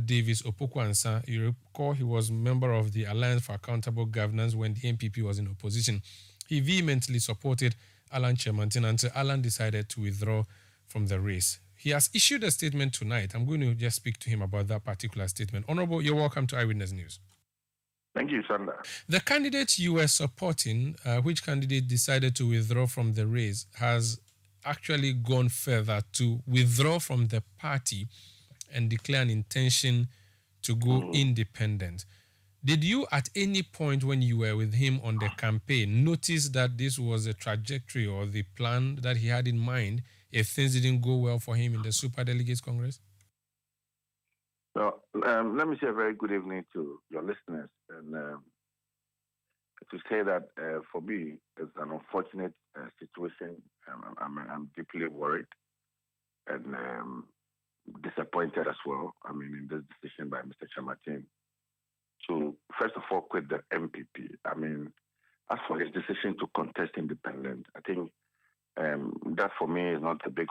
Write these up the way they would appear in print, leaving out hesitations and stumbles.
Davis Opoku-Ansah. You recall he was member of the Alliance for Accountable Governance when the NPP was in opposition. He vehemently supported Alan Kyerematen until Alan decided to withdraw from the race. He has issued a statement tonight. I'm going to just speak to him about that particular statement. Honorable, you're welcome to Eyewitness News. Thank you, Sandra. The candidate you were supporting, which candidate decided to withdraw from the race, has actually gone further to withdraw from the party and declare an intention to go independent. Did you at any point when you were with him on the campaign notice that this was a trajectory or the plan that he had in mind if things didn't go well for him in the Super Delegates Congress? Well, let me say a very good evening to your listeners. And to say that for me, it's an unfortunate situation. I'm deeply worried and disappointed as well. In this decision by Mr. Kyerematen to, first of all, quit the MPP. As for his decision to contest independent, I think that for me is not a big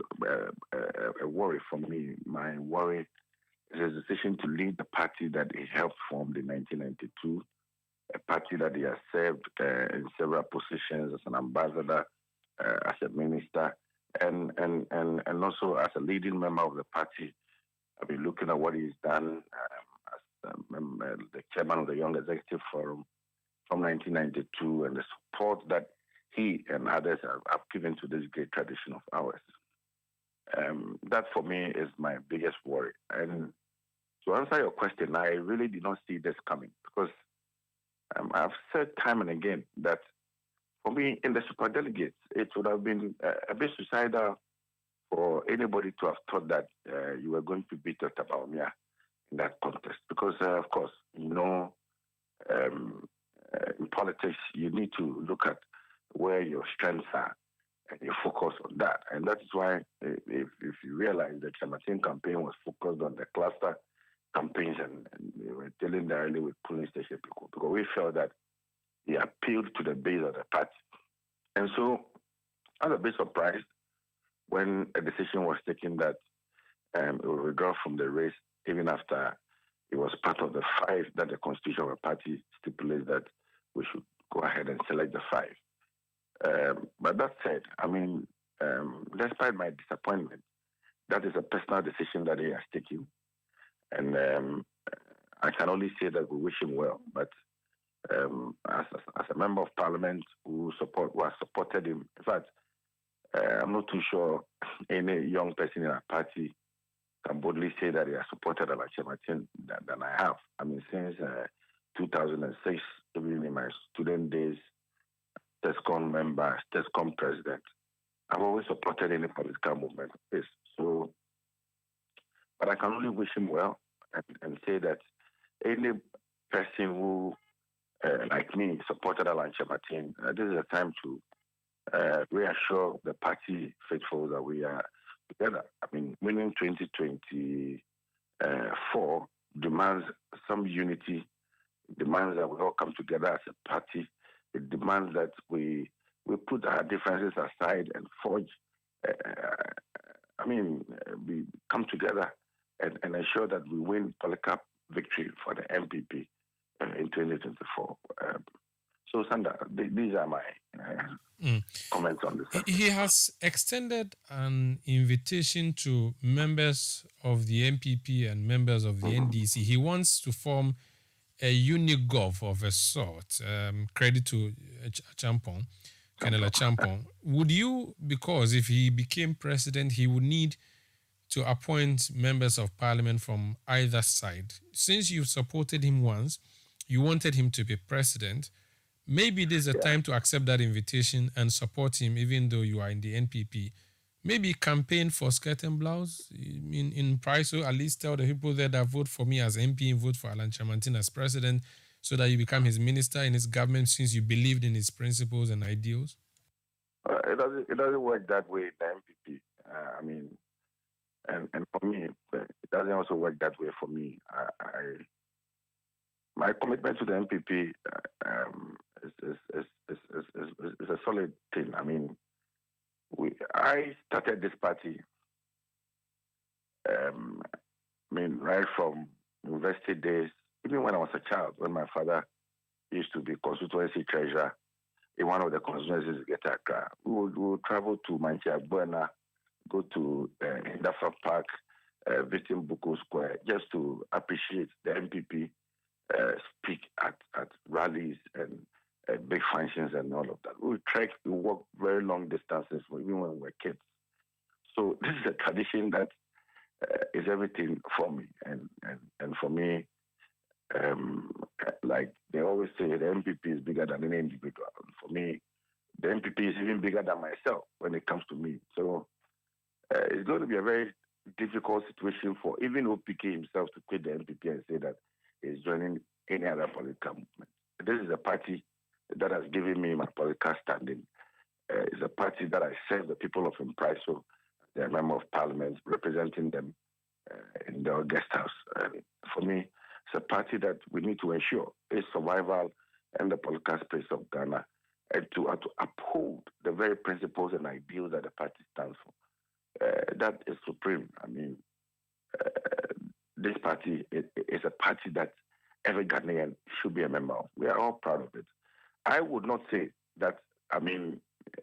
a worry for me. My worry is his decision to lead the party that he helped form in 1992, a party that he has served in several positions as an ambassador, as a minister, and also as a leading member of the party. I've been looking at what he's done as the chairman of the Young Executive Forum from 1992 and the support that he and others have given to this great tradition of ours. That for me is my biggest worry. And to answer your question, I really did not see this coming because I've said time and again that for me, in the superdelegates, it would have been a bit suicidal for anybody to have thought that you were going to beat Dr. Bawumia in that contest. Because, of course, in politics, you need to look at where your strengths are and you focus on that. And that is why, if you realize the Kyerematen campaign was focused on the cluster campaigns and they were dealing directly with polling station people because we felt that he appealed to the base of the party. And so I was a bit surprised when a decision was taken that it would withdraw from the race even after it was part of the 5 that the constitution of the party stipulates that we should go ahead and select the 5. But that said, despite my disappointment, that is a personal decision that he has taken. And I can only say that we wish him well. But as a member of parliament who has supported him, in fact, I'm not too sure any young person in our party can boldly say that he has supported Alan Kyerematen than I have. Since 2006, even in my student days, TESCOM member, TESCOM president, I've always supported any political movement of this. So, but I can only wish him well and say that any person who, like me, supported Alan Kyerematen, this is a time to reassure the party faithful that we are together. Winning 2024 demands some unity, demands that we all come together as a party. It demands that we put our differences aside and forge. We come together and ensure that we win political victory for the MPP in 2024. So, Sandra, these are my comments on this. He has extended an invitation to members of the MPP and members of the NDC. He wants to form a unigov of a sort. Credit to Acheampong, Colonel Acheampong. Would you, because if he became president, he would need to appoint members of parliament from either side. Since you supported him once, you wanted him to be president, maybe this is a time to accept that invitation and support him even though you are in the NPP. Maybe campaign for skirt and blouse in price, so at least tell the people there that vote for me as MP and vote for Alan Kyerematen as president so that you become his minister in his government since you believed in his principles and ideals? It doesn't work that way in the MPP. And for me, it doesn't also work that way for me. My commitment to the MPP is a solid thing. I started this party I mean, right from university days, even when I was a child, when my father used to be constituency treasurer in one of the constituencies, Getaka, we would travel to Manchia Buena, go to Indafa Park, visit Buko Square, just to appreciate the MPP speak at rallies and big functions and all of that. We trek, we walk very long distances, even when we were kids. So this is a tradition that is everything for me, and for me, like they always say, the MPP is bigger than any individual. For me, the MPP is even bigger than myself when it comes to me. So it's going to be a very difficult situation for even OPK himself to quit the MPP and say that he's joining any other political movement. This is a party that has given me my political standing. It's a party that I serve the people of Impriso, the member of parliament, representing them in their guest house. For me, it's a party that we need to ensure its survival and the political space of Ghana, and to uphold the very principles and ideals that the party stands for. That is supreme. I mean, this party is a party that every Ghanaian should be a member of. We are all proud of it. I would not say that, I mean,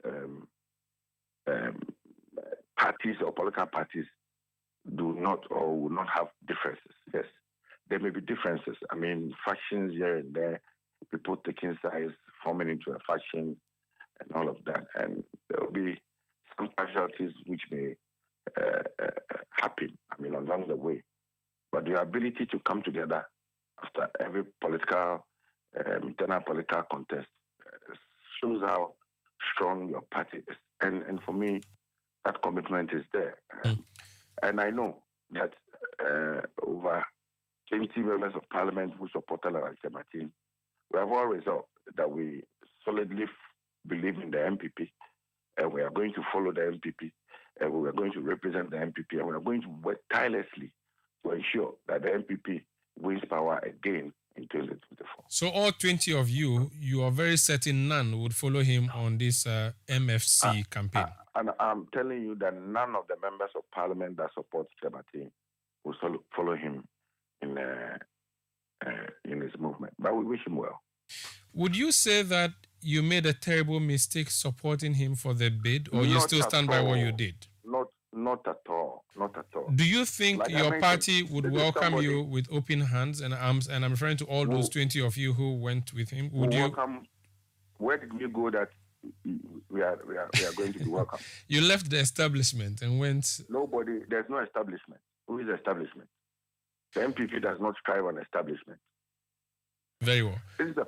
parties or political parties do not or will not have differences. Yes, there may be differences. I mean, factions here and there, people taking sides, forming into a faction, and all of that. And there will be some casualties which may happen, I mean, along the way. But the ability to come together after every political, internal political contest shows how strong your party is. And for me, that commitment is there. And I know that over 20 members of parliament who supported Alastair Martin, we have all resolved that we solidly believe in the MPP, and we are going to follow the MPP, and we are going to represent the MPP, and we are going to work tirelessly to ensure that the MPP wins power again in 2024. So all 20 of you are very certain none would follow him on this MFC campaign? And I'm telling you that none of the members of parliament that support Martin will follow him in his movement. But we wish him well. Would you say that you made a terrible mistake supporting him for the bid, or you still stand by what you did? Not at all. Not at all. Do you think your party would welcome you with open hands and arms? And I'm referring to all those 20 of you who went with him. Would you welcome? Where did we go that we are going to be welcome? You left the establishment and went. Nobody. There's no establishment. Who is establishment? The MPP does not strive on establishment. Very well. This is a